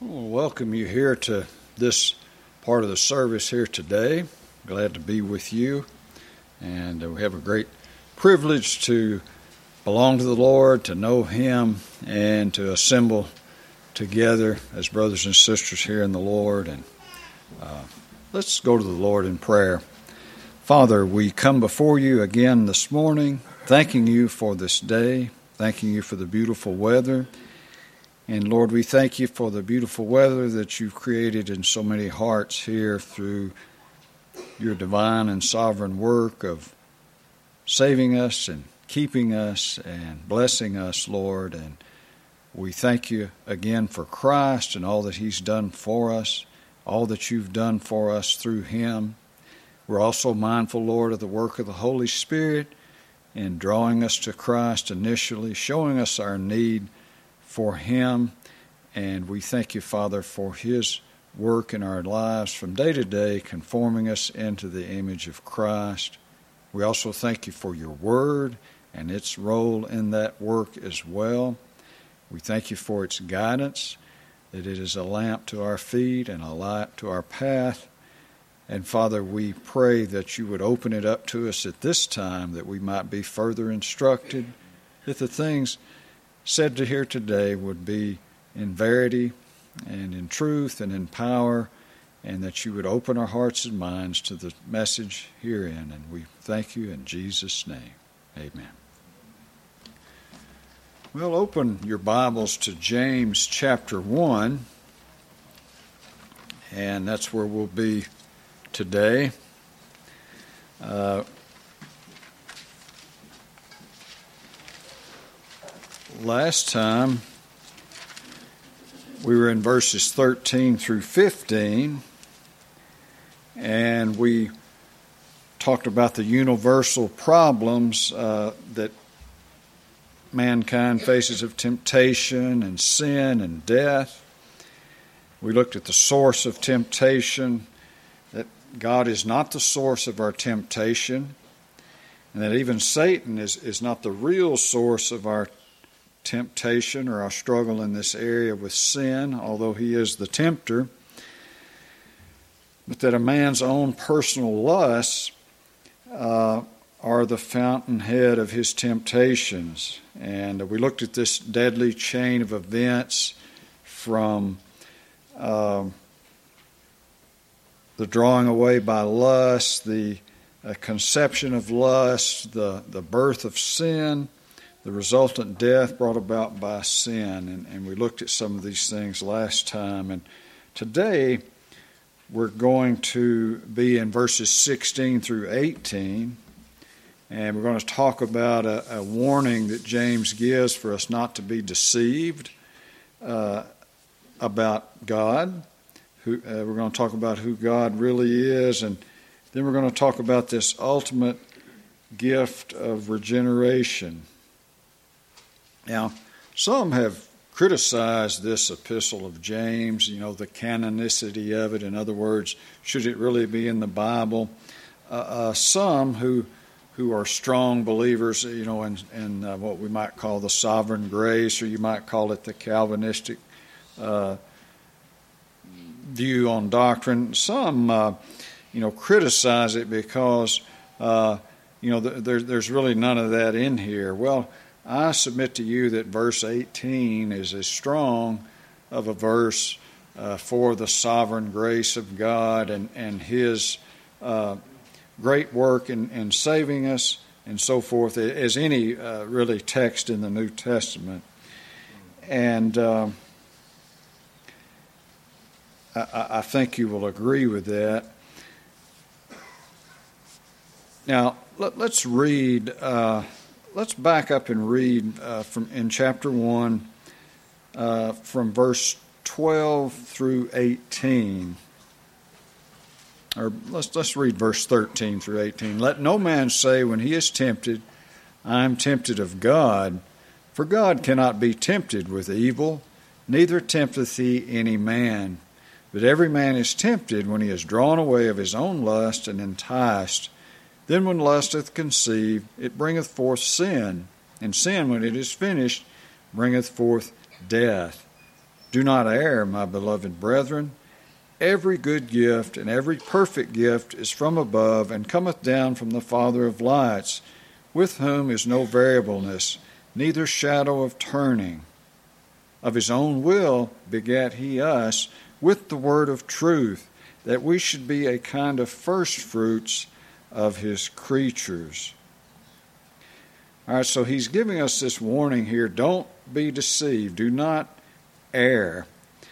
I want to welcome you here to this part of the service here today. Glad to be with you. And we have a great privilege to belong to the Lord, to know Him, and to assemble together as brothers and sisters here in the Lord. And let's go to the Lord in prayer. Father, we come before you again this morning, thanking you for this day, thanking you for the beautiful weather. And Lord, we thank you for the beautiful weather that you've created in so many hearts here through your divine and sovereign work of saving us and keeping us and blessing us, Lord. And we thank you again for Christ and all that He's done for us, all that you've done for us through Him. We're also mindful, Lord, of the work of the Holy Spirit in drawing us to Christ initially, showing us our need for Him. And we thank you, Father, for His work in our lives from day to day, conforming us into the image of Christ. We also thank you for your word and its role in that work as well. We thank you for its guidance, that it is a lamp to our feet and a light to our path. And Father, we pray that you would open it up to us at this time, that we might be further instructed, that the things said to here today would be in verity and in truth and in power, and that you would open our hearts and minds to the message herein. And we thank you in Jesus' name. Amen. Well, open your Bibles to James chapter 1, and that's where we'll be today. Last time we were in verses 13 through 15, and we talked about the universal problems that mankind faces of temptation and sin and death. We looked at the source of temptation, that God is not the source of our temptation, and that even Satan is not the real source of our temptation or our struggle in this area with sin, although he is the tempter, but that a man's own personal lusts are the fountainhead of his temptations. And we looked at this deadly chain of events from the drawing away by lust, the conception of lust, the birth of sin, the resultant death brought about by sin. And we looked at some of these things last time. And today we're going to be in verses 16 through 18. And we're going to talk about a warning that James gives for us not to be deceived about God. We're going to talk about who God really is. And then we're going to talk about this ultimate gift of regeneration. Now, some have criticized this epistle of James, the canonicity of it. In other words, should it really be in the Bible? Some who are strong believers, in what we might call the sovereign grace, or you might call it the Calvinistic view on doctrine. Some, criticize it because, there's really none of that in here. Well, I submit to you that verse 18 is as strong of a verse for the sovereign grace of God and His great work in saving us and so forth as any really text in the New Testament. And I think you will agree with that. Now, let's read... Let's back up and read in chapter 1 from verse 12 through 18. Or let's read verse 13 through 18. Let no man say when he is tempted, I am tempted of God, for God cannot be tempted with evil, neither tempteth he any man. But every man is tempted when he is drawn away of his own lust and enticed. Then when lust hath conceived, it bringeth forth sin, and sin, when it is finished, bringeth forth death. Do not err, my beloved brethren. Every good gift and every perfect gift is from above and cometh down from the Father of lights, with whom is no variableness, neither shadow of turning. Of his own will begat he us with the word of truth, that we should be a kind of first fruits of his creatures. All right, so he's giving us this warning here. Don't be deceived. Do not err.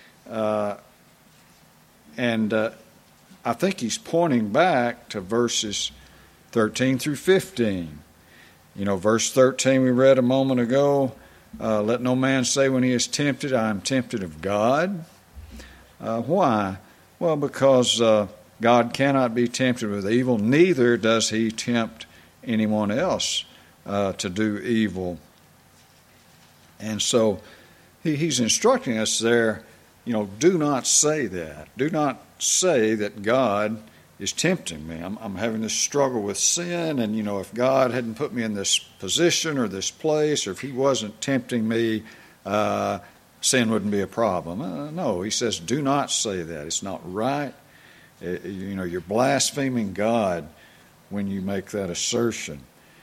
And I think he's pointing back to verses 13 through 15. You know, verse 13 we read a moment ago, let no man say when he is tempted, I am tempted of God. Why? Well, because God cannot be tempted with evil, neither does he tempt anyone else to do evil. And so he's instructing us there, you know, do not say that. Do not say that God is tempting me. I'm having this struggle with sin, and, you know, if God hadn't put me in this position or this place, or if he wasn't tempting me, sin wouldn't be a problem. No, he says, do not say that. It's not right. You know, you're blaspheming God when you make that assertion.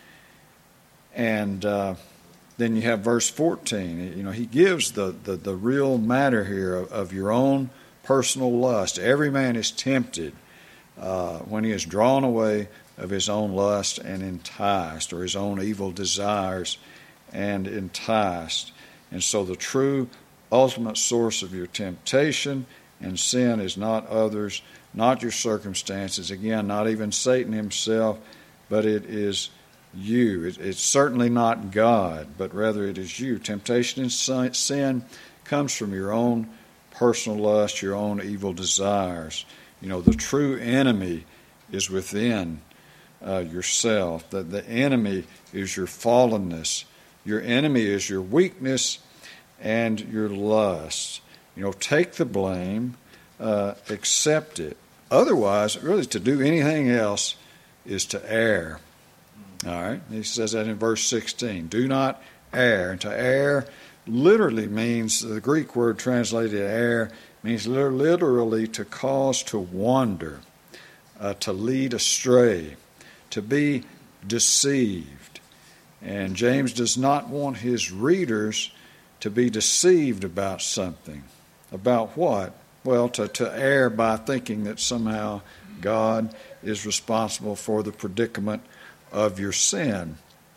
And then you have verse 14. You know, he gives the real matter here of your own personal lust. Every man is tempted when he is drawn away of his own lust and enticed, or his own evil desires and enticed. And so the true ultimate source of your temptation and sin is not others, not your circumstances, again, not even Satan himself, but it is you. It's certainly not God, but rather it is you. Temptation and sin comes from your own personal lust, your own evil desires. You know, the true enemy is within yourself. The enemy is your fallenness. Your enemy is your weakness and your lust. You know, take the blame, accept it. Otherwise, really, to do anything else is to err. All right? He says that in verse 16. Do not err. And to err literally means, the Greek word translated err means literally to cause to wander, to lead astray, to be deceived. And James does not want his readers to be deceived about something. About what? Well, to err by thinking that somehow God is responsible for the predicament of your sin.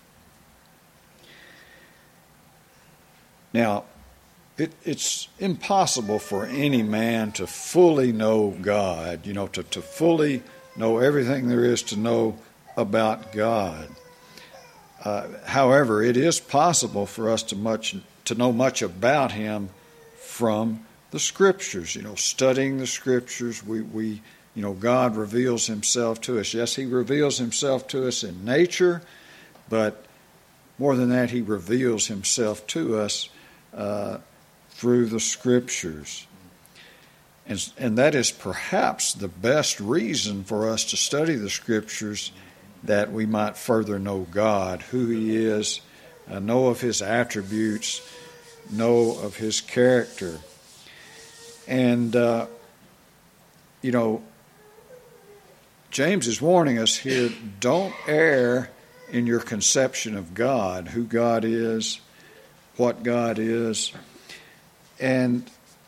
Now, it's impossible for any man to fully know God, you know, to fully know everything there is to know about God. However, it is possible for us to know much about him from the Scriptures. You know, studying the Scriptures, we you know, God reveals himself to us. Yes, he reveals himself to us in nature, but more than that, he reveals himself to us through the Scriptures. And that is perhaps the best reason for us to study the Scriptures, that we might further know God, who he is, know of his attributes, know of his character. And, you know, James is warning us here, don't err in your conception of God, who God is, what God is, and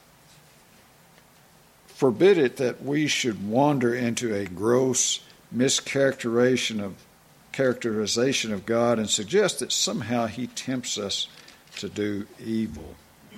forbid it that we should wander into a gross mischaracterization of God and suggest that somehow he tempts us to do evil.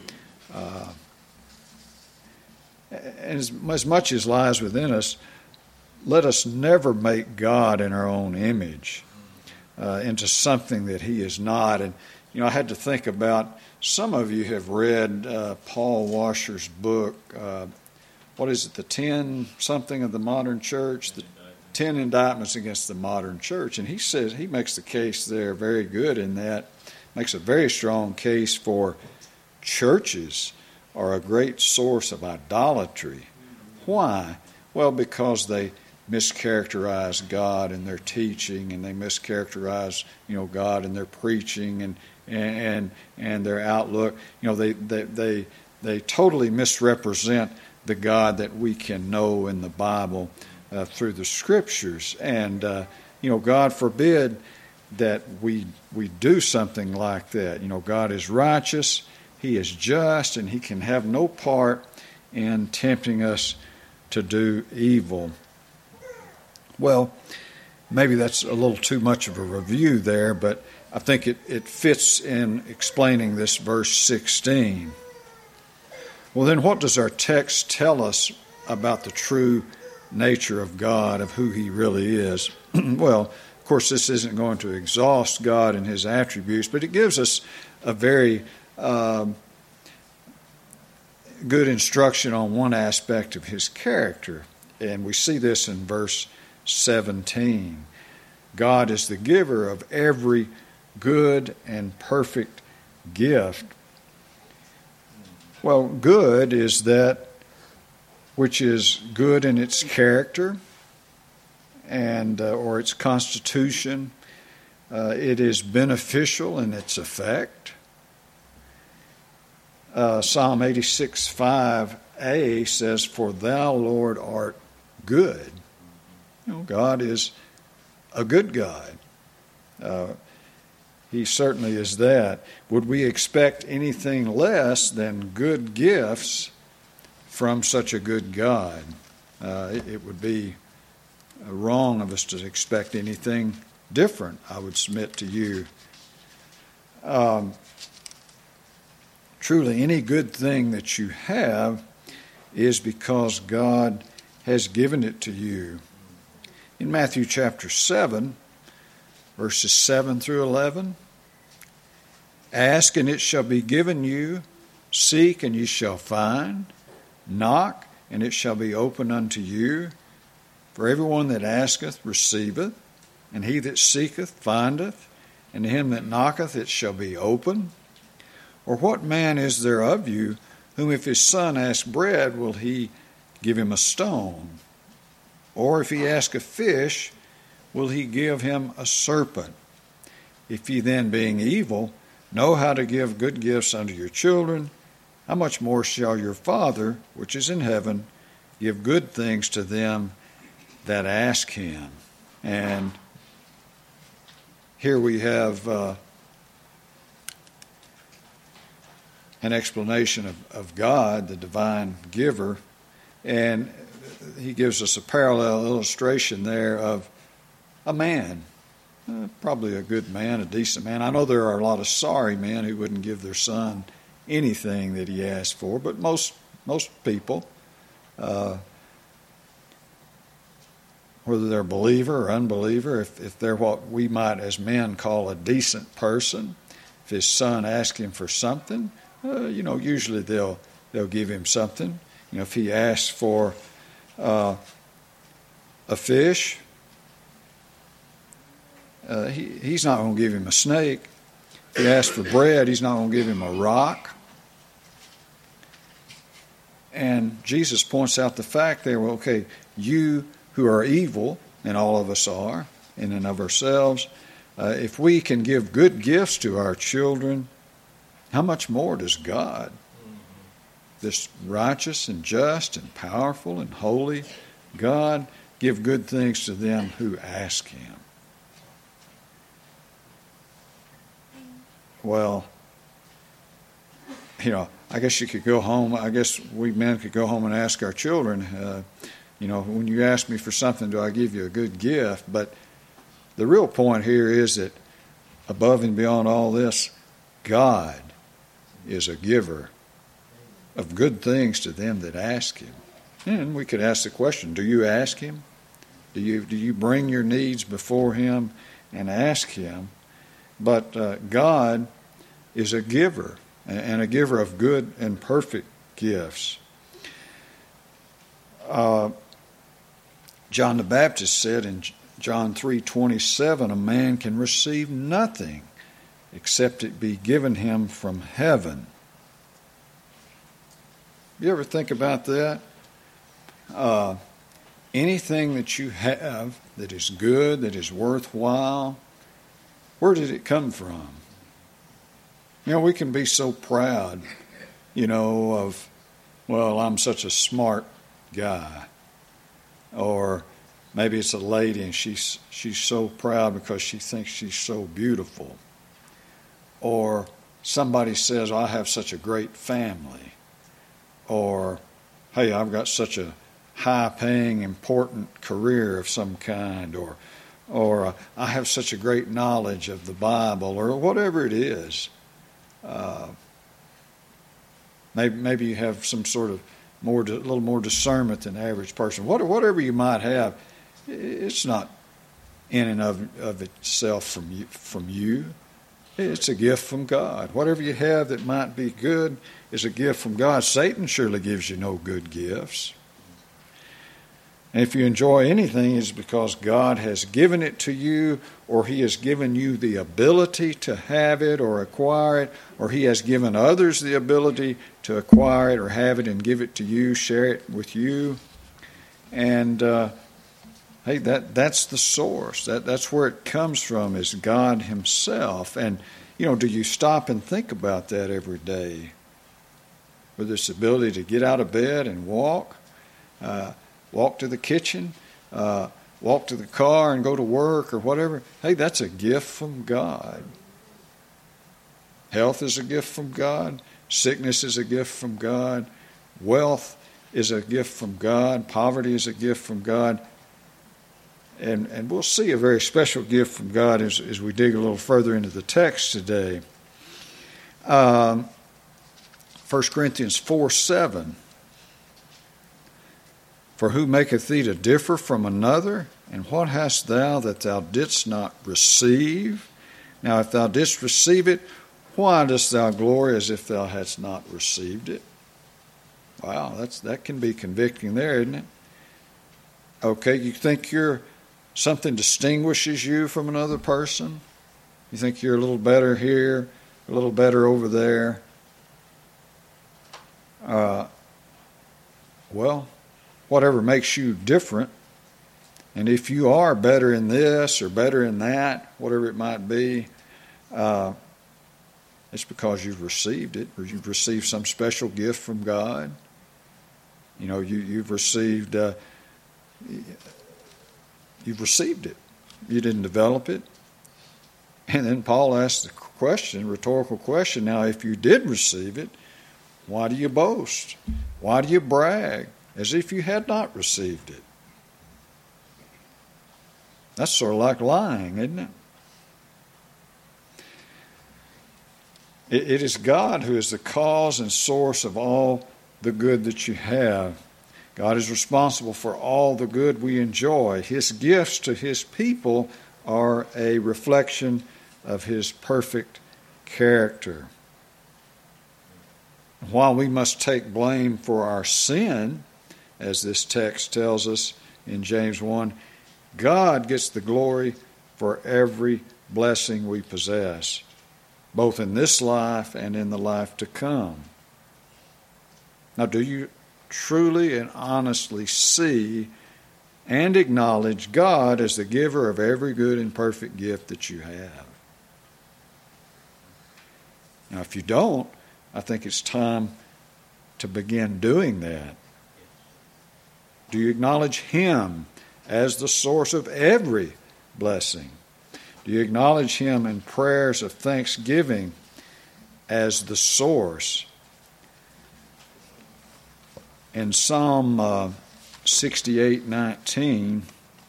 And as much as lies within us, let us never make God in our own image into something that he is not. And, you know, I had to think about, some of you have read Paul Washer's book, what is it, the 10 something of the modern church, the 10 indictments against the modern church. And he says, he makes the case there very good in that, makes a very strong case for churches are a great source of idolatry. Why? Well, because they mischaracterize God in their teaching, and they mischaracterize, you know, God in their preaching and their outlook. You know, they they totally misrepresent the God that we can know in the Bible through the Scriptures. And, God forbid that we do something like that. God is righteous, He is just, and He can have no part in tempting us to do evil. Well, maybe that's a little too much of a review there, but I think it fits in explaining this verse 16. Well, then what does our text tell us about the true nature of God, of who He really is? Well, of course, this isn't going to exhaust God and His attributes, but it gives us a very good instruction on one aspect of His character. And we see this in verse 17. God is the giver of every good and perfect gift. Well, good is that which is good in its character and or its constitution. It is beneficial in its effect. Psalm 86:5a says, "For thou, Lord, art good." God is a good God. He certainly is that. Would we expect anything less than good gifts from such a good God? It would be wrong of us to expect anything different, I would submit to you. Truly, any good thing that you have is because God has given it to you. In Matthew chapter 7, verses 7 through 11, "Ask, and it shall be given you. Seek, and ye shall find. Knock, and it shall be opened unto you. For everyone that asketh receiveth, and he that seeketh findeth, and to him that knocketh it shall be opened. Or what man is there of you, whom if his son ask bread, will he give him a stone? Or if he ask a fish, will he give him a serpent? If ye then, being evil, know how to give good gifts unto your children, how much more shall your Father, which is in heaven, give good things to them that ask Him?" And here we have an explanation of God, the divine giver, and he gives us a parallel illustration there of a man, probably a good man, a decent man. I know there are a lot of sorry men who wouldn't give their son anything that he asked for, but most people, whether they're believer or unbeliever, if they're what we might as men call a decent person, if his son asks him for something, usually they'll give him something. If he asks for a fish, he's not going to give him a snake. If he asks for bread, he's not going to give him a rock. And Jesus points out the fact there, well, okay, you who are evil, and all of us are, in and of ourselves, if we can give good gifts to our children, how much more does God, this righteous and just and powerful and holy God, give good things to them who ask Him? Well, I guess you could go home. I guess we men could go home and ask our children, when you ask me for something, do I give you a good gift? But the real point here is that above and beyond all this, God is a giver of good things to them that ask Him. And we could ask the question, do you ask Him? Do you bring your needs before Him and ask Him? But God is a giver, and a giver of good and perfect gifts. John the Baptist said in John 3:27, "A man can receive nothing except it be given him from heaven." You ever think about that? Anything that you have that is good, that is worthwhile, where did it come from? We can be so proud of, well, I'm such a smart guy. Or maybe it's a lady and she's so proud because she thinks she's so beautiful. Or somebody says, I have such a great family. Or, hey, I've got such a high-paying, important career of some kind. Or I have such a great knowledge of the Bible, or whatever it is. Maybe you have some sort of a little more discernment than the average person. Whatever you might have, it's not in and of itself from you. It's a gift from God. Whatever you have that might be good is a gift from God. Satan surely gives you no good gifts. And if you enjoy anything, it's because God has given it to you, or He has given you the ability to have it or acquire it, or He has given others the ability to acquire it or have it and give it to you, share it with you. And hey, that's the source. That's where it comes from, is God Himself. And, do you stop and think about that every day? With this ability to get out of bed and walk to the kitchen, walk to the car and go to work or whatever. Hey, that's a gift from God. Health is a gift from God. Sickness is a gift from God. Wealth is a gift from God. Poverty is a gift from God. And we'll see a very special gift from God as we dig a little further into the text today. 1 Corinthians 4:7. For who maketh thee to differ from another? And what hast thou that thou didst not receive? Now if thou didst receive it, why dost thou glory as if thou hadst not received it? Wow, that can be convicting there, isn't it? Okay, you think something distinguishes you from another person? You think you're a little better here, a little better over there? Well, whatever makes you different, and if you are better in this or better in that, whatever it might be, it's because you've received it, or you've received some special gift from God. You've received it. You didn't develop it. And then Paul asked the question, rhetorical question, now if you did receive it, why do you boast? Why do you brag as if you had not received it? That's sort of like lying, isn't it? It is God who is the cause and source of all the good that you have. God is responsible for all the good we enjoy. His gifts to His people are a reflection of His perfect character. While we must take blame for our sin, as this text tells us in James 1, God gets the glory for every blessing we possess, both in this life and in the life to come. Now, do you truly and honestly see and acknowledge God as the giver of every good and perfect gift that you have? Now, if you don't, I think it's time to begin doing that. Do you acknowledge Him as the source of every blessing? Do you acknowledge Him in prayers of thanksgiving as the source? In Psalm 68:19,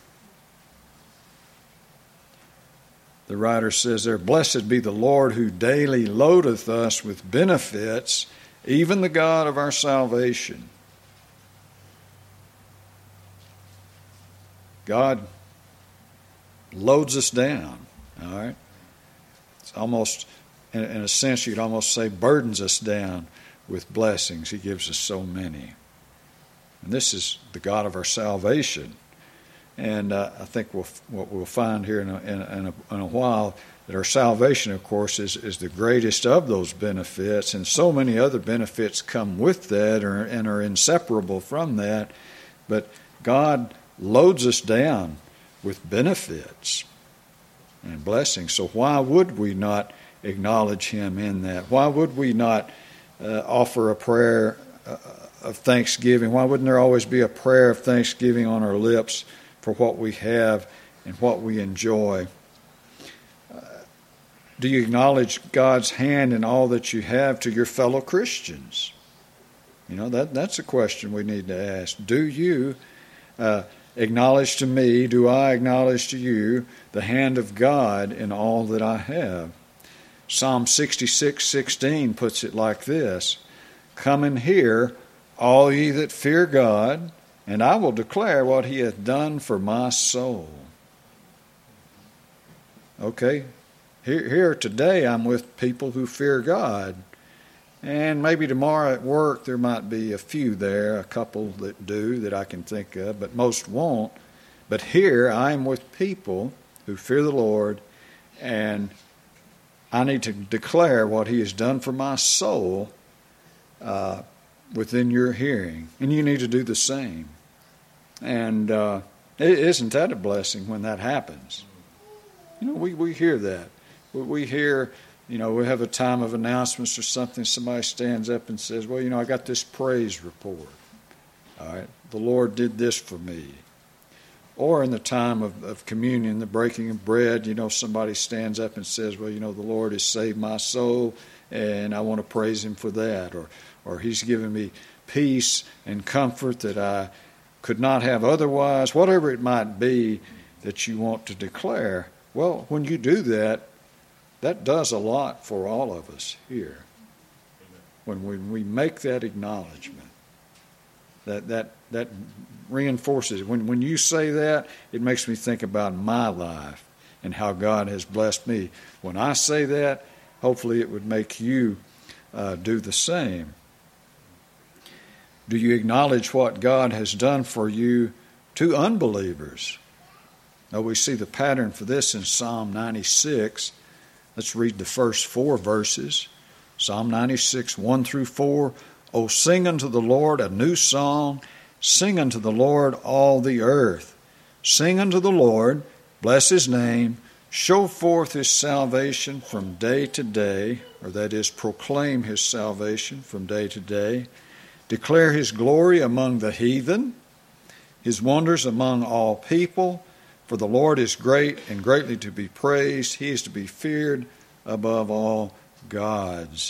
the writer says there, Blessed be the Lord who daily loadeth us with benefits, even the God of our salvation. God loads us down, all right? It's almost, in a sense, you'd almost say burdens us down with blessings. He gives us so many. And this is the God of our salvation. And I think what we'll find here in a while, that our salvation, of course, is the greatest of those benefits, and so many other benefits come with that and are inseparable from that. But God loads us down with benefits and blessings. So why would we not acknowledge Him in that? Why would we not offer a prayer of thanksgiving? Why wouldn't there always be a prayer of thanksgiving on our lips for what we have and what we enjoy? Do you acknowledge God's hand in all that you have to your fellow Christians? That's a question we need to ask. Do you acknowledge to me, do I acknowledge to you the hand of God in all that I have? Psalm 66:16 puts it like this: "Come and hear, all ye that fear God, and I will declare what he hath done for my soul." Okay, here today I'm with people who fear God. And maybe tomorrow at work there might be a few there, a couple that do that I can think of, but most won't. But here I am with people who fear the Lord, and I need to declare what he has done for my soul within your hearing. And you need to do the same. And isn't that a blessing when that happens? We hear that. We hear, we have a time of announcements or something. Somebody stands up and says, well, I got this praise report. All right, the Lord did this for me. Or in the time of communion, the breaking of bread, somebody stands up and says, well, the Lord has saved my soul, and I want to praise him for that. Or he's given me peace and comfort that I could not have otherwise. Whatever it might be that you want to declare. Well, when you do that, that does a lot for all of us here. When we make that acknowledgement, that reinforces it. When you say that, it makes me think about my life and how God has blessed me. When I say that, hopefully it would make you do the same. Do you acknowledge what God has done for you to unbelievers? Now we see the pattern for this in Psalm 96. Let's read the first 4 verses. Psalm 96, 1 through 4. O sing unto the Lord a new song. Sing unto the Lord all the earth. Sing unto the Lord, bless his name. Show forth his salvation from day to day, or that is, proclaim his salvation from day to day. Declare his glory among the heathen, his wonders among all people. For the Lord is great and greatly to be praised. He is to be feared above all gods.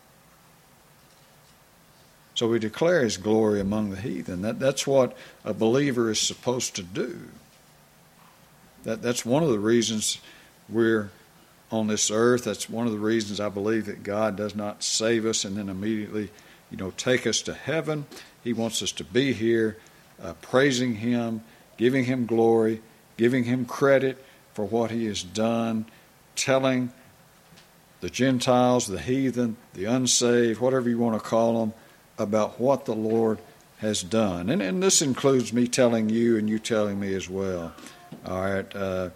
So we declare his glory among the heathen. That's what a believer is supposed to do. That's one of the reasons we're on this earth. That's one of the reasons I believe that God does not save us and then immediately, take us to heaven. He wants us to be here praising him, giving him glory, giving him credit for what he has done, telling the Gentiles, the heathen, the unsaved, whatever you want to call them, about what the Lord has done. And this includes me telling you and you telling me as well. All right,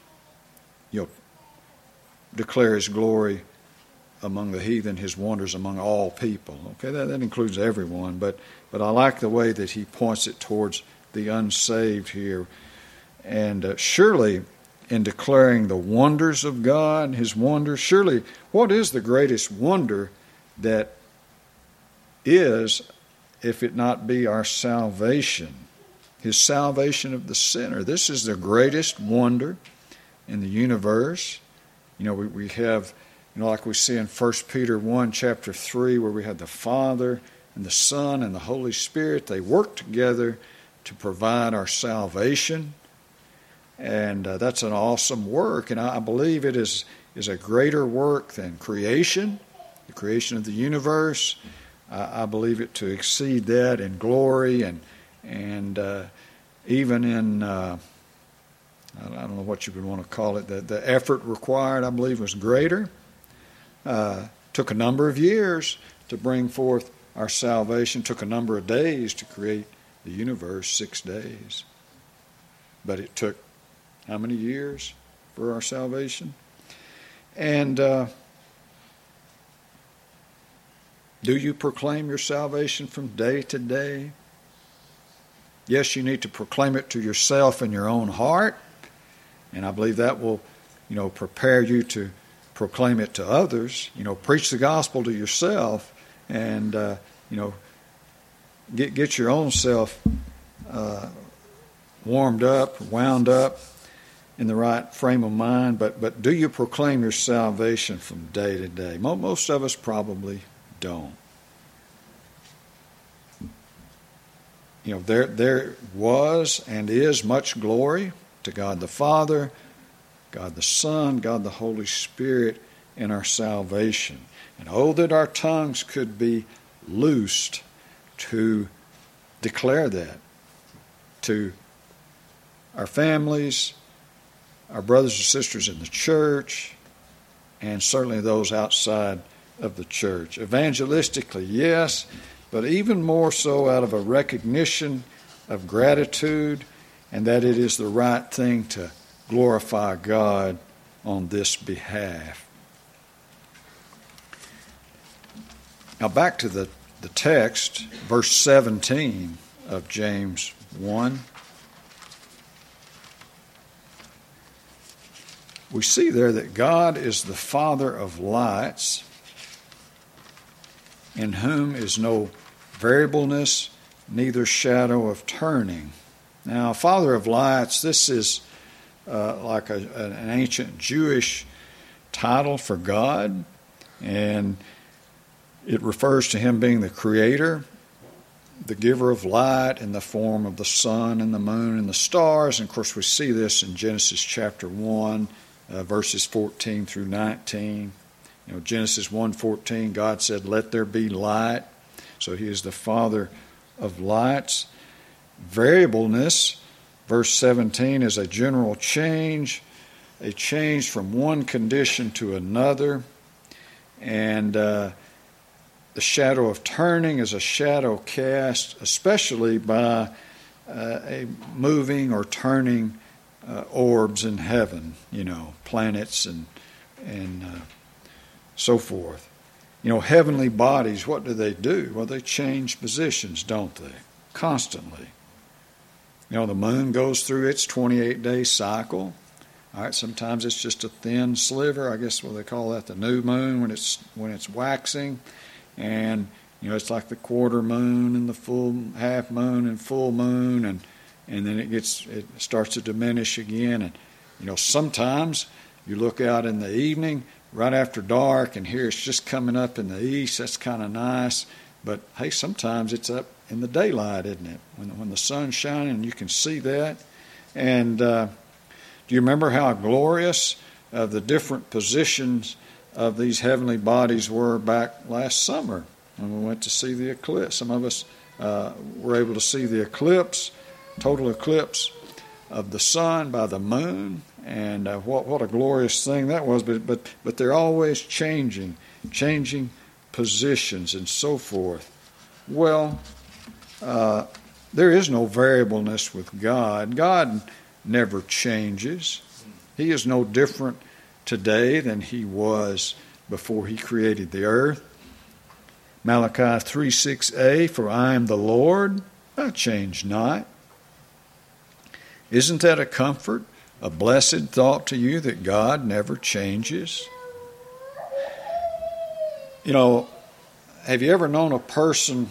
declare his glory among the heathen, his wonders among all people. Okay, that includes everyone, but I like the way that he points it towards the unsaved here. And surely in declaring the wonders of God, his wonders, surely what is the greatest wonder that is, if it not be our salvation, his salvation of the sinner? This is the greatest wonder in the universe. We have, like we see in 1 Peter 1, chapter 3, where we have the Father and the Son and the Holy Spirit. They work together to provide our salvation. And that's an awesome work, and I believe it is a greater work than creation, the creation of the universe. I believe it to exceed that in glory and even in, I don't know what you would want to call it, the effort required, I believe, was greater. Took a number of years to bring forth our salvation, took a number of days to create the universe, 6 days. But it took how many years for our salvation? And do you proclaim your salvation from day to day? Yes, you need to proclaim it to yourself in your own heart, and I believe that will, prepare you to proclaim it to others. Preach the gospel to yourself, and get your own self warmed up, wound up in the right frame of mind. But do you proclaim your salvation from day to day? Most of us probably don't. There was and is much glory to God the Father, God the Son, God the Holy Spirit in our salvation. And oh, that our tongues could be loosed to declare that to our families, our brothers and sisters in the church, and certainly those outside of the church. Evangelistically, yes, but even more so out of a recognition of gratitude and that it is the right thing to glorify God on this behalf. Now back to the text, verse 17 of James 1. We see there that God is the Father of lights, in whom is no variableness, neither shadow of turning. Now, Father of lights, this is like an ancient Jewish title for God, and it refers to him being the creator, the giver of light in the form of the sun and the moon and the stars. And of course, we see this in Genesis chapter 1, verses 14 through 19. Genesis 1:14, God said, "Let there be light." So he is the Father of lights. Variableness, verse 17, is a general change, a change from one condition to another. And the shadow of turning is a shadow cast, especially by a moving or turning orbs in heaven, planets and so forth. Heavenly bodies, what do? Well, they change positions, don't they? Constantly. The moon goes through its 28-day cycle. All right, sometimes it's just a thin sliver. I guess they call that the new moon when it's waxing. And, it's like the quarter moon and the full half moon and full moon, and then it starts to diminish again. And, sometimes you look out in the evening, right after dark, and here it's just coming up in the east. That's kind of nice. But, hey, sometimes it's up in the daylight, isn't it? When the sun's shining, you can see that. And do you remember how glorious the different positions of these heavenly bodies were back last summer when we went to see the eclipse? Some of us were able to see the eclipse, total eclipse of the sun by the moon. And what a glorious thing that was. But they're always changing positions and so forth. Well, there is no variableness with God. God never changes. He is no different today than he was before he created the earth. Malachi 3:6a, "For I am the Lord, I change not." Isn't that a comfort? A blessed thought to you that God never changes? Have you ever known a person,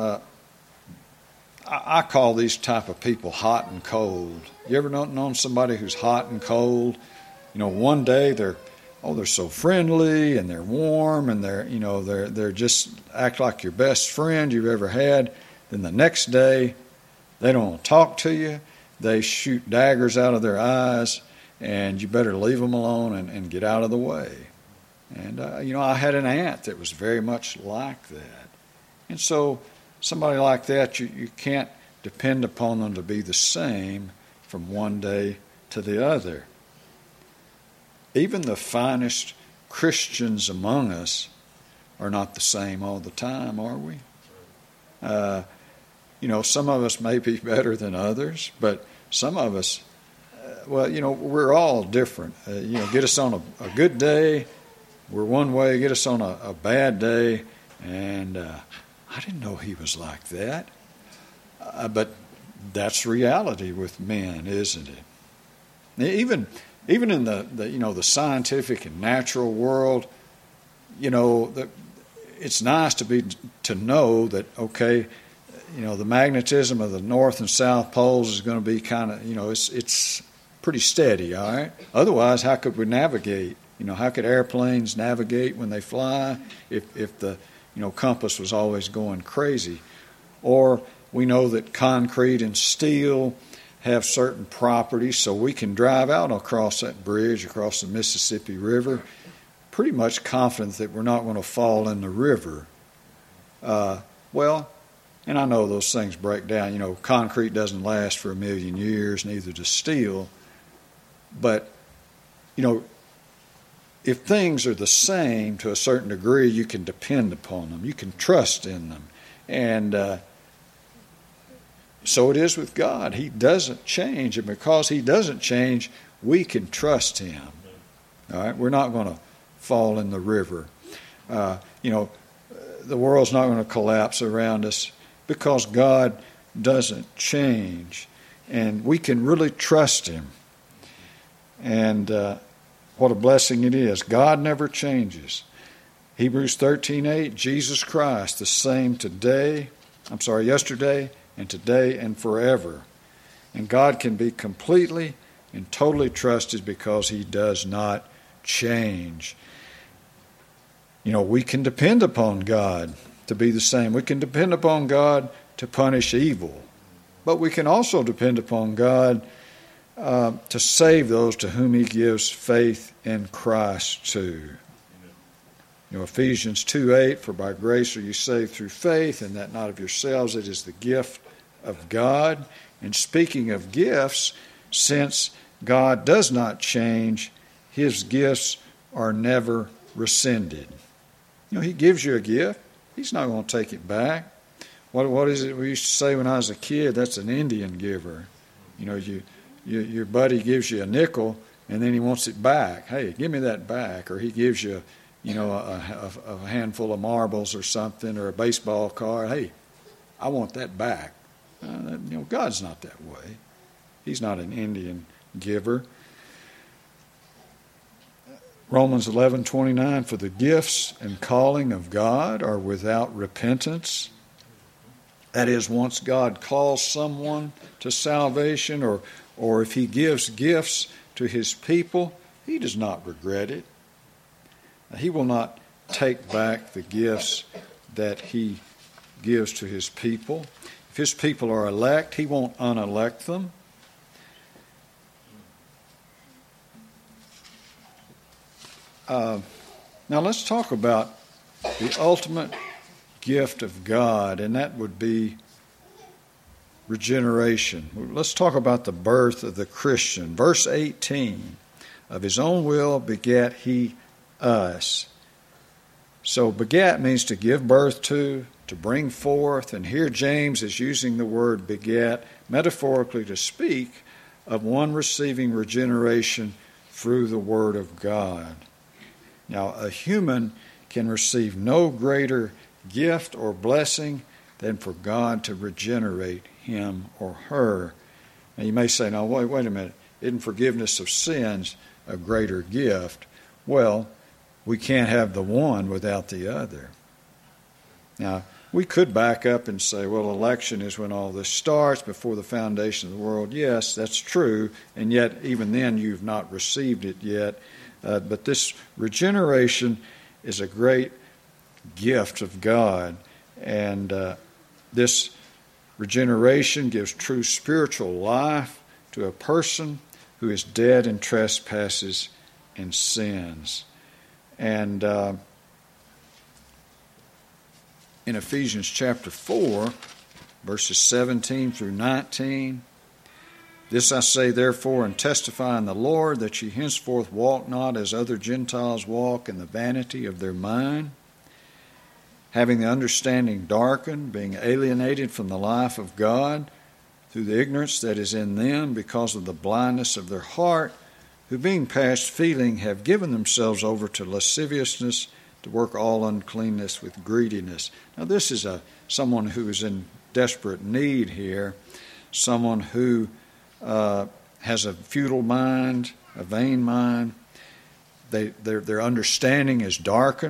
I call these type of people hot and cold. You ever known somebody who's hot and cold? One day they're so friendly and they're warm and they're just act like your best friend you've ever had. Then the next day they don't want to talk to you. They shoot daggers out of their eyes, and you better leave them alone and get out of the way. And, I had an aunt that was very much like that. And so somebody like that, you can't depend upon them to be the same from one day to the other. Even the finest Christians among us are not the same all the time, are we? Some of us may be better than others, but some of us, we're all different. Get us on a good day, we're one way. Get us on a bad day, and I didn't know he was like that. But that's reality with men, isn't it? Even in the scientific and natural world, it's nice to know that, okay, the magnetism of the north and south poles is going to be kind of, it's pretty steady, all right? Otherwise, how could we navigate? How could airplanes navigate when they fly if the, compass was always going crazy? Or we know that concrete and steel have certain properties, so we can drive out across that bridge, across the Mississippi River, pretty much confident that we're not going to fall in the river. And I know those things break down. Concrete doesn't last for 1,000,000 years, neither does steel. But, if things are the same to a certain degree, you can depend upon them. You can trust in them. And so it is with God. He doesn't change. And because He doesn't change, we can trust Him. All right? We're not going to fall in the river. The world's not going to collapse around us because God doesn't change. And we can really trust Him. And what a blessing it is. God never changes. Hebrews 13:8, Jesus Christ, the same yesterday and today and forever. And God can be completely and totally trusted because He does not change. We can depend upon God to be the same. We can depend upon God to punish evil. But we can also depend upon God to save those to whom He gives faith in Christ to. Ephesians 2:8, for by grace are you saved through faith, and that not of yourselves, it is the gift of God. And speaking of gifts, since God does not change, His gifts are never rescinded. He gives you a gift. He's not going to take it back. What is it we used to say when I was a kid? That's an Indian giver. Your buddy gives you a nickel, and then he wants it back. Hey, give me that back. Or he gives you, a handful of marbles or something, or a baseball card. Hey, I want that back. God's not that way. He's not an Indian giver. Romans 11:29, for the gifts and calling of God are without repentance. That is, once God calls someone to salvation, or if He gives gifts to His people, He does not regret it. He will not take back the gifts that He gives to His people. If His people are elect, He won't unelect them. Now let's talk about the ultimate gift of God, and that would be regeneration. Let's talk about the birth of the Christian. Verse 18, of His own will begat He us. So begat means to give birth to bring forth, and here James is using the word begat metaphorically to speak of one receiving regeneration through the Word of God. Now, a human can receive no greater gift or blessing than for God to regenerate him or her. Now, you may say, now, wait a minute, isn't forgiveness of sins a greater gift? Well, we can't have the one without the other. Now, we could back up and say, well, election is when all this starts, before the foundation of the world. Yes, that's true, and yet even then you've not received it yet. But this regeneration is a great gift of God, and this regeneration gives true spiritual life to a person who is dead in trespasses and sins. And in Ephesians chapter 4, verses 17 through 19, this I say therefore, and testify in the Lord, that ye henceforth walk not as other Gentiles walk, in the vanity of their mind, having the understanding darkened, being alienated from the life of God through the ignorance that is in them, because of the blindness of their heart, who being past feeling have given themselves over to lasciviousness, to work all uncleanness with greediness. Now this is someone who is in desperate need here, someone who has a futile mind, a vain mind. Their understanding is darkened.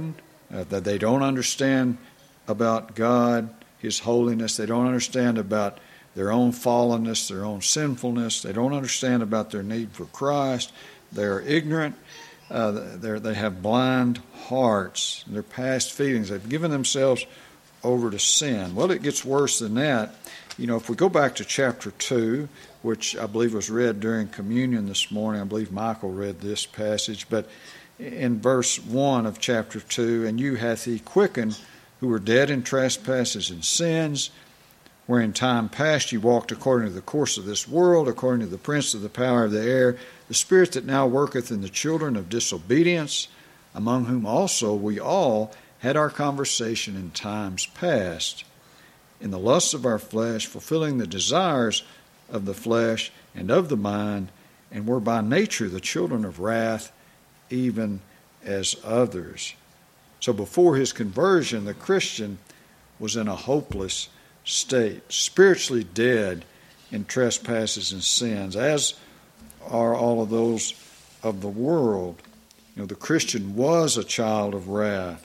that they don't understand about God, His holiness. They don't understand about their own fallenness, their own sinfulness. They don't understand about their need for Christ. They're ignorant. They have blind hearts. Their past feelings. They've given themselves over to sin. Well, it gets worse than that. You know, if we go back to chapter 2, which I believe was read during communion this morning, I believe Michael read this passage, but in verse 1 of chapter 2, and you hath He quickened who were dead in trespasses and sins, where in time past you walked according to the course of this world, according to the prince of the power of the air, the spirit that now worketh in the children of disobedience, among whom also we all had our conversation in times past, in the lusts of our flesh, fulfilling the desires of the flesh and of the mind, and were by nature the children of wrath, even as others. So before his conversion, the Christian was in a hopeless state, spiritually dead in trespasses and sins, as are all of those of the world. You know, the Christian was a child of wrath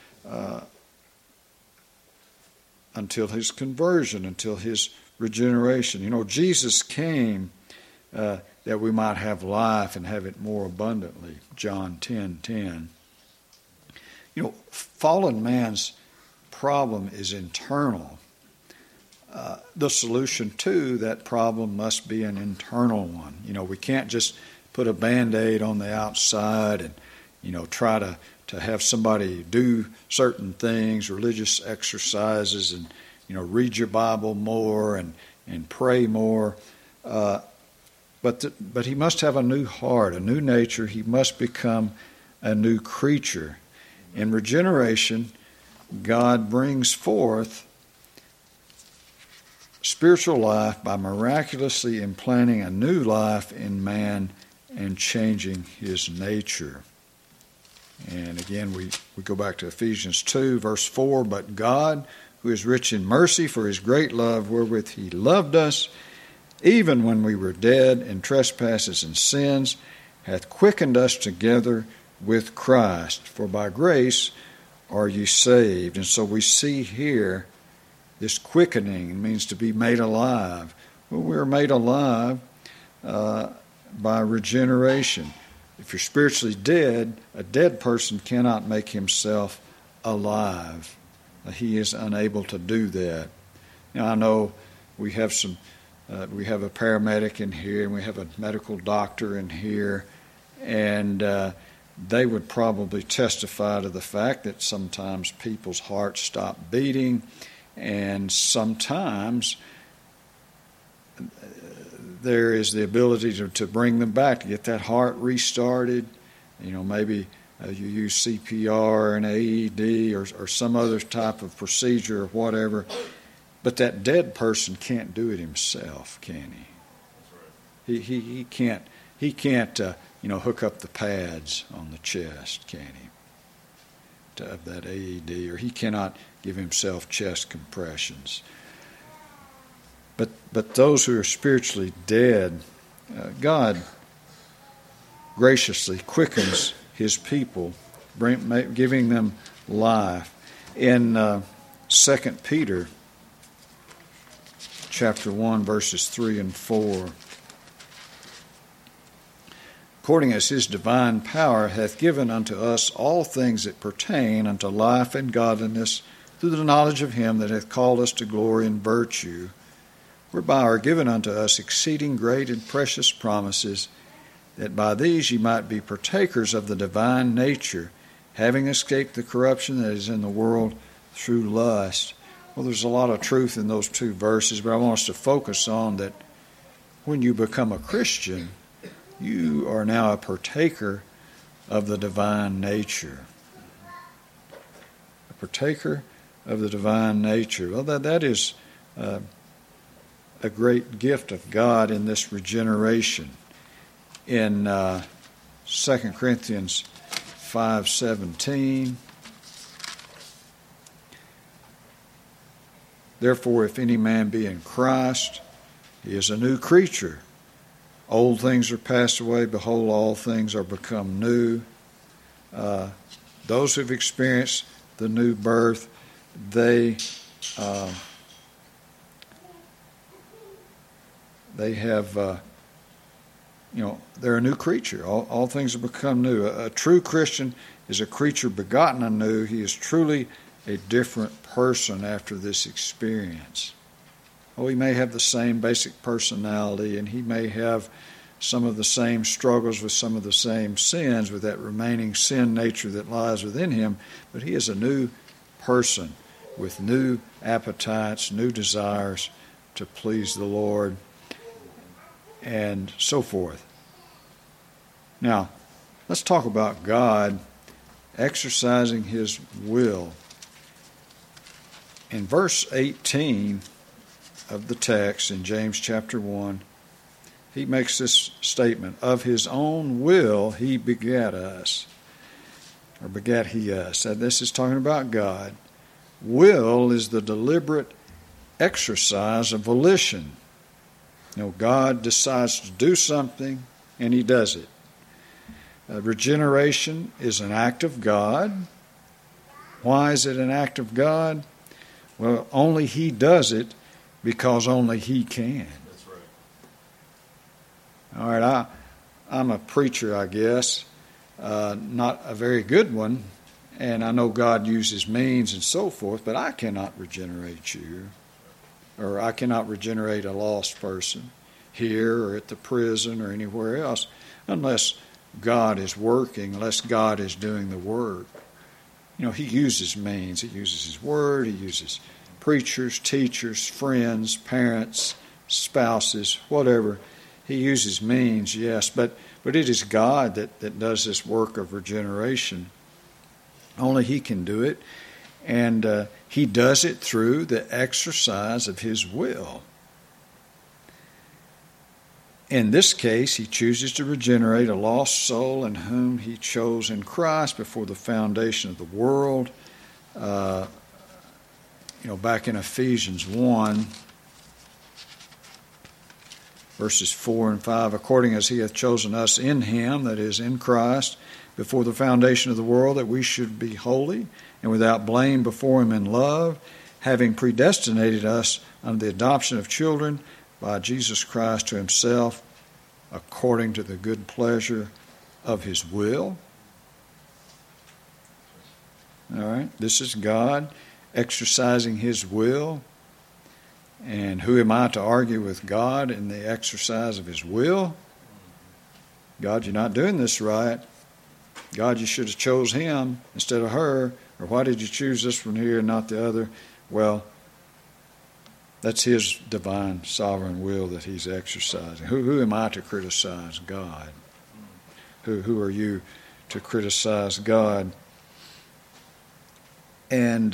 until his conversion, until his regeneration. You know, Jesus came that we might have life and have it more abundantly. John 10:10. You know, fallen man's problem is internal. The solution to that problem must be an internal one. You know, we can't just put a Band-Aid on the outside and, you know, try to have somebody do certain things, religious exercises, and, you know, read your Bible more and pray more. But he must have a new heart, a new nature. He must become a new creature. In regeneration, God brings forth spiritual life by miraculously implanting a new life in man and changing his nature. And again, we go back to Ephesians 2, verse 4, but God, who is rich in mercy for his great love wherewith he loved us, even when we were dead in trespasses and sins, hath quickened us together with Christ. For by grace are ye saved. And so we see here this quickening means to be made alive. Well, we are made alive by regeneration. If you're spiritually dead, a dead person cannot make himself alive. He is unable to do that. Now, I know we have we have a paramedic in here, and we have a medical doctor in here, and they would probably testify to the fact that sometimes people's hearts stop beating, and sometimes there is the ability to bring them back, to get that heart restarted. You know, maybe you use CPR and AED or some other type of procedure or whatever. But that dead person can't do it himself, can he? He can't hook up the pads on the chest, can he? Of that AED, or he cannot give himself chest compressions. But those who are spiritually dead, God graciously quickens his people, giving them life. In 2 Peter chapter 1, verses 3 and 4, according as his divine power hath given unto us all things that pertain unto life and godliness, through the knowledge of him that hath called us to glory and virtue, whereby are given unto us exceeding great and precious promises, that by these ye might be partakers of the divine nature, having escaped the corruption that is in the world through lust. Well, there's a lot of truth in those two verses, but I want us to focus on that when you become a Christian, you are now a partaker of the divine nature. A partaker of the divine nature. Well, that is a great gift of God in this regeneration. In 2 Corinthians 5:17, therefore, if any man be in Christ, he is a new creature. Old things are passed away, behold, all things are become new. those who've experienced the new birth, they have, they're a new creature. All things have become new. A true Christian is a creature begotten anew. He is truly a different person after this experience. Oh, he may have the same basic personality, and he may have some of the same struggles with some of the same sins, with that remaining sin nature that lies within him, but he is a new person with new appetites, new desires to please the Lord, and so forth. Now, let's talk about God exercising his will. In verse 18 of the text in James chapter 1, he makes this statement, of his own will he begat us, or begat he us. And this is talking about God. Will is the deliberate exercise of volition. God decides to do something, and he does it. Regeneration is an act of God. Why is it an act of God? Well, only he does it because only he can. That's right. All right, I'm a preacher, I guess, not a very good one, and I know God uses means and so forth, but I cannot regenerate you, or I cannot regenerate a lost person here or at the prison or anywhere else unless God is working, unless God is doing the work. He uses means. He uses his word. He uses preachers, teachers, friends, parents, spouses, whatever. He uses means, yes, but it is God that does this work of regeneration. Only he can do it, and he does it through the exercise of his will. In this case, he chooses to regenerate a lost soul in whom he chose in Christ before the foundation of the world. Back in Ephesians 1, verses 4 and 5, according as he hath chosen us in him, that is, in Christ, before the foundation of the world, that we should be holy and without blame before him in love, having predestinated us unto the adoption of children by Jesus Christ to himself, according to the good pleasure of his will. All right, this is God exercising his will. And who am I to argue with God in the exercise of his will? God, you're not doing this right. God, you should have chose him instead of her. Or why did you choose this one here and not the other? Well, that's his divine sovereign will that he's exercising. Who am I to criticize God? Who are you to criticize God? And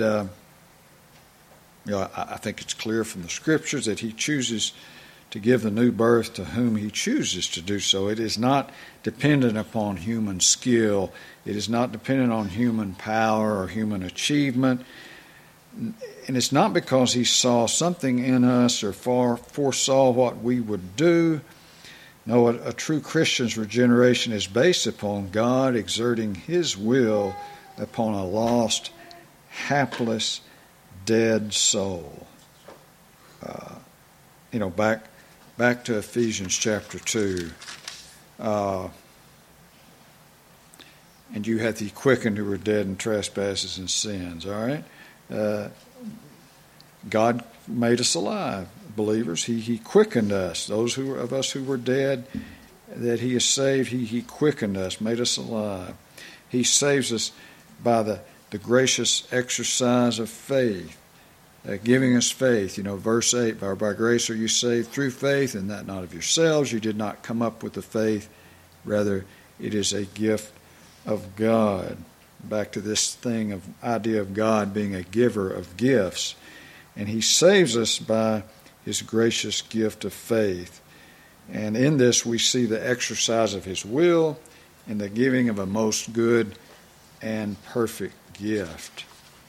I think it's clear from the Scriptures that he chooses to give the new birth to whom he chooses to do so. It is not dependent upon human skill. It is not dependent on human power or human achievement. And it's not because he saw something in us or foresaw what we would do. No, a true Christian's regeneration is based upon God exerting his will upon a lost, hapless, dead soul. Back to Ephesians chapter 2. And you hath he quickened who were dead in trespasses and sins. All right? God made us alive, believers. He quickened us. Those of us who were dead, that he has saved, he quickened us, made us alive. He saves us by the gracious exercise of faith, giving us faith. Verse 8, by grace are you saved through faith, and that not of yourselves. You did not come up with the faith. Rather, it is a gift of God. Back to this idea of God being a giver of gifts. And he saves us by his gracious gift of faith. And in this we see the exercise of his will and the giving of a most good and perfect gift.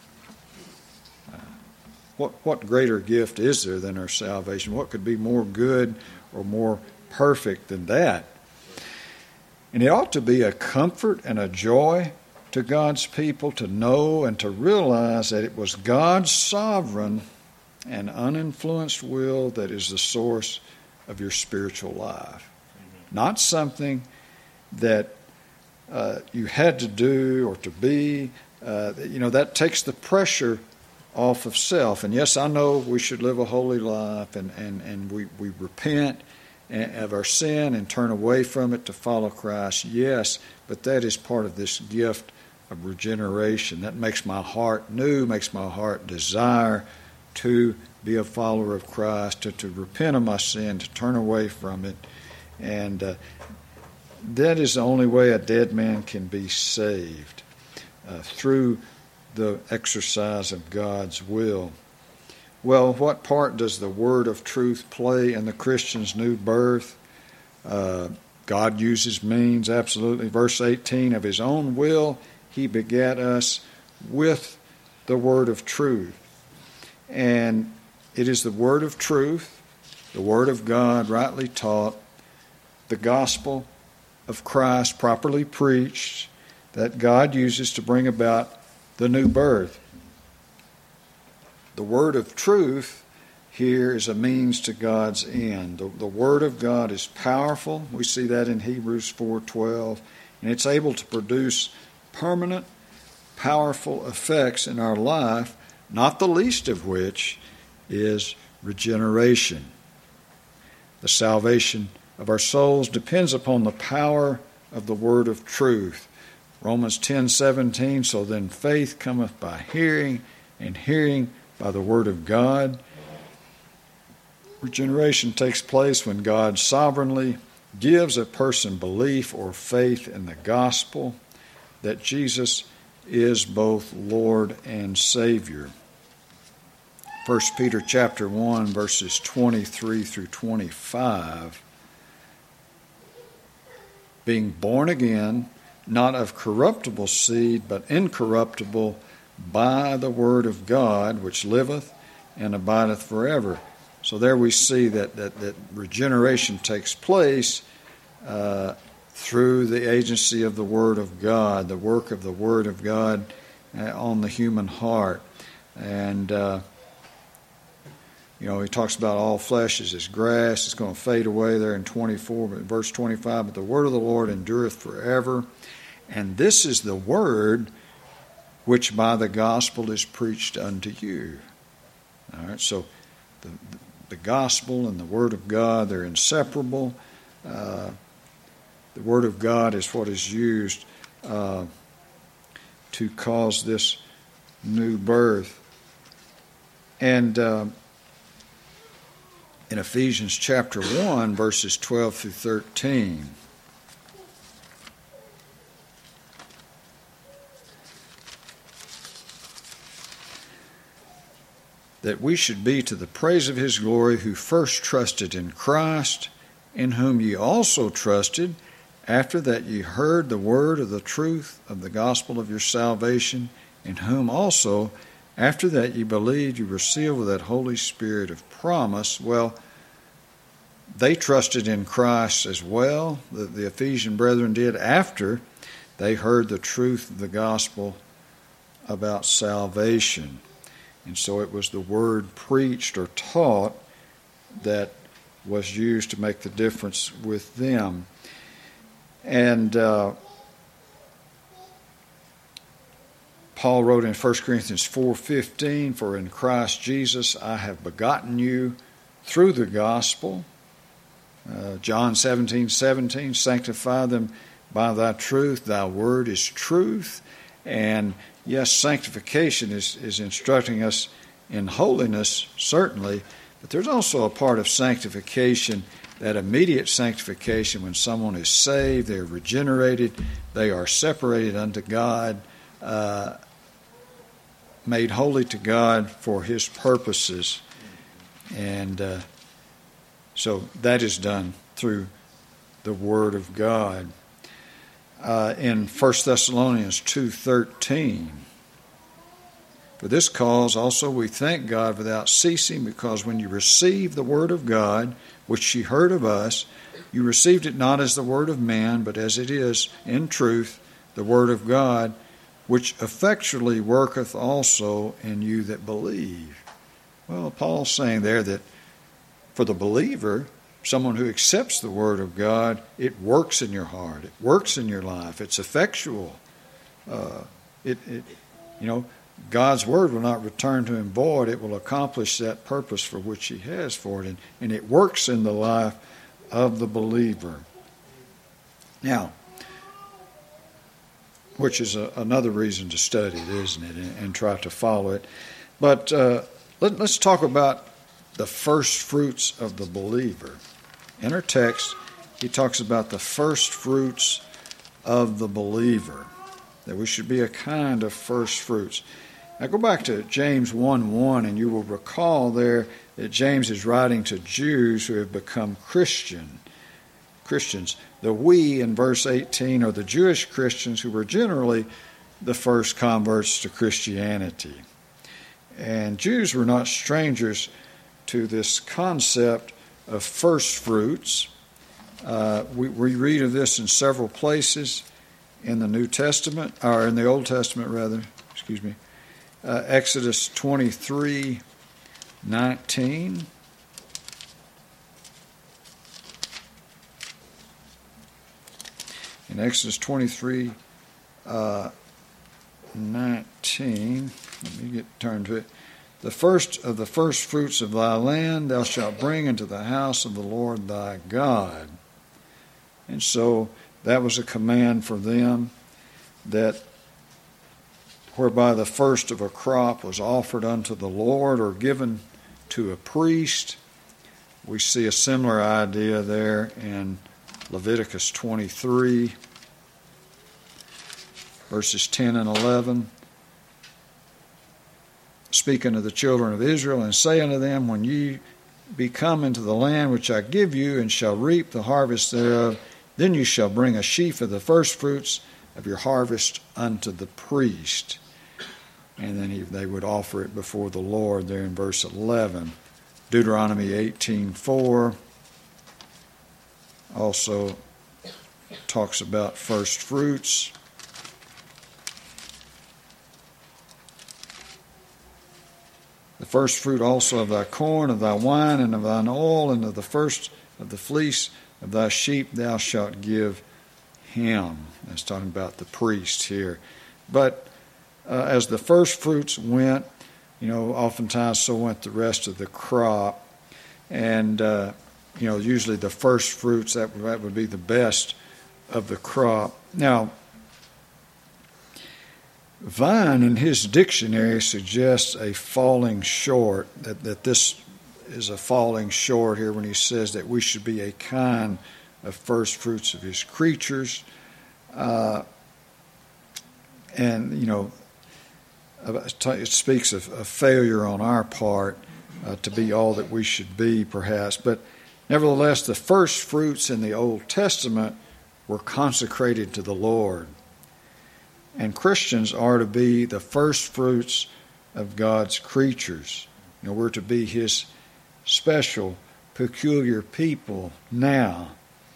What greater gift is there than our salvation? What could be more good or more perfect than that? And it ought to be a comfort and a joy to God's people to know and to realize that it was God's sovereign and uninfluenced will that is the source of your spiritual life. Not something that you had to do or to be. That takes the pressure off of self. And yes, I know we should live a holy life and we repent of our sin and turn away from it to follow Christ. Yes, but that is part of this gift of regeneration. That makes my heart new, makes my heart desire to be a follower of Christ, to repent of my sin, to turn away from it. And that is the only way a dead man can be saved, through the exercise of God's will. Well, what part does the word of truth play in the Christian's new birth? God uses means, absolutely. Verse 18, of his own will he begat us with the word of truth. And it is the word of truth, the word of God rightly taught, the gospel of Christ properly preached, that God uses to bring about the new birth. The word of truth here is a means to God's end. The word of God is powerful. We see that in Hebrews 4:12, and it's able to produce permanent, powerful effects in our life, not the least of which is regeneration. The salvation of our souls depends upon the power of the word of truth. Romans 10:17, so then faith cometh by hearing, and hearing by the word of God. Regeneration takes place when God sovereignly gives a person belief or faith in the gospel that Jesus is both Lord and Savior. 1 Peter chapter 1, verses 23 through 25. Being born again, not of corruptible seed, but incorruptible, by the word of God, which liveth and abideth forever. So there we see that regeneration takes place through the agency of the word of God, the work of the word of God on the human heart. And he talks about all flesh is as grass. It's going to fade away there in 24, but verse 25, but the word of the Lord endureth forever. And this is the word which by the gospel is preached unto you. All right, so the gospel and the word of God, they're inseparable. The word of God is what is used to cause this new birth. And in Ephesians chapter 1, verses 12 through 13, that we should be to the praise of his glory, who first trusted in Christ, in whom ye also trusted, after that ye heard the word of the truth of the gospel of your salvation, in whom also, after that ye believed, you were sealed with that Holy Spirit of promise. Well, they trusted in Christ as well. The Ephesian brethren did after they heard the truth of the gospel about salvation. And so it was the word preached or taught that was used to make the difference with them. And Paul wrote in 1 Corinthians 4:15, for in Christ Jesus I have begotten you through the gospel. John 17:17, sanctify them by thy truth. Thy word is truth. And yes, sanctification is instructing us in holiness, certainly, but there's also a part of sanctification, that immediate sanctification when someone is saved, they're regenerated, they are separated unto God, made holy to God for his purposes. And so that is done through the Word of God. In 1 Thessalonians 2:13, for this cause also we thank God without ceasing, because when you received the word of God, which ye heard of us, you received it not as the word of man, but as it is in truth the word of God, which effectually worketh also in you that believe. Well, Paul's saying there that for the believer, someone who accepts the Word of God, it works in your heart. It works in your life. It's effectual. God's Word will not return to Him void. It will accomplish that purpose for which He has for it. And it works in the life of the believer. Now, which is another reason to study it, isn't it, and try to follow it. But let's talk about the first fruits of the believer. In our text, he talks about the first fruits of the believer, that we should be a kind of first fruits. Now go back to James 1:1, and you will recall there that James is writing to Jews who have become Christians. The we in verse 18 are the Jewish Christians who were generally the first converts to Christianity. And Jews were not strangers to this concept of first fruits. We read of this in several places in the New Testament, or in the Old Testament rather, Exodus 23:19. In Exodus 23:19, let me turn to it. The first of the first fruits of thy land thou shalt bring into the house of the Lord thy God. And so that was a command for them, that whereby the first of a crop was offered unto the Lord or given to a priest. We see a similar idea there in Leviticus 23, verses 10 and 11. Speaking of the children of Israel, and say unto them, when ye be come into the land which I give you, and shall reap the harvest thereof, then you shall bring a sheaf of the first fruits of your harvest unto the priest. And then they would offer it before the Lord there in verse 11. Deuteronomy 18:4 also talks about first fruits. The first fruit also of thy corn, of thy wine, and of thine oil, and of the first of the fleece of thy sheep thou shalt give him. That's talking about the priest here. But as the first fruits went, oftentimes so went the rest of the crop. And, usually the first fruits, that would be the best of the crop. Now, Vine in his dictionary suggests a falling short, that this is a falling short here when he says that we should be a kind of first fruits of his creatures. It speaks of a failure on our part to be all that we should be, perhaps. But nevertheless, the first fruits in the Old Testament were consecrated to the Lord. And Christians are to be the first fruits of God's creatures. We're to be His special, peculiar people now.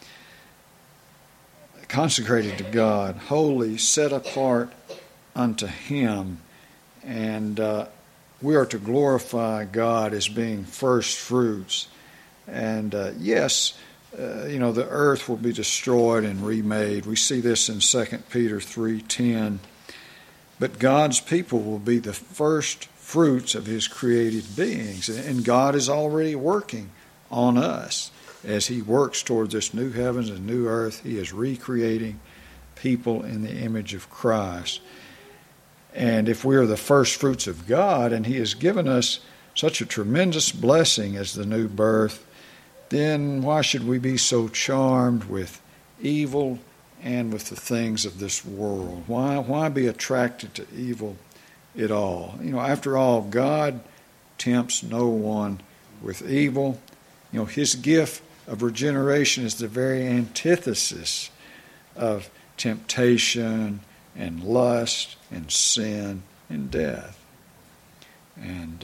Consecrated to God, holy, set apart unto Him. And we are to glorify God as being first fruits. And the earth will be destroyed and remade. We see this in 2 Peter 3:10. But God's people will be the first fruits of His created beings. And God is already working on us. As He works towards this new heavens and new earth, He is recreating people in the image of Christ. And if we are the first fruits of God, and He has given us such a tremendous blessing as the new birth, then why should we be so charmed with evil and with the things of this world? Why be attracted to evil at all? After all, God tempts no one with evil. His gift of regeneration is the very antithesis of temptation and lust and sin and death. And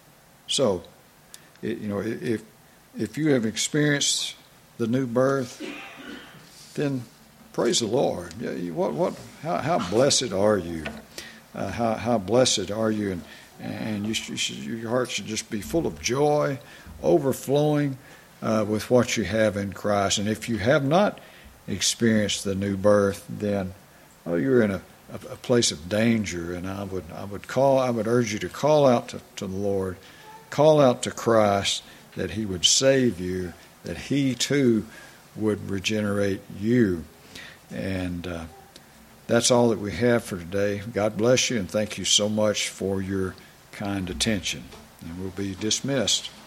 if you have experienced the new birth, then praise the Lord. How blessed are you? how blessed are you, and your heart should just be full of joy, overflowing with what you have in Christ. And if you have not experienced the new birth, then you're in a place of danger. And I would urge you to call out to the Lord, call out to Christ that He would save you, that He too would regenerate you. And that's all that we have for today. God bless you, and thank you so much for your kind attention. And we'll be dismissed.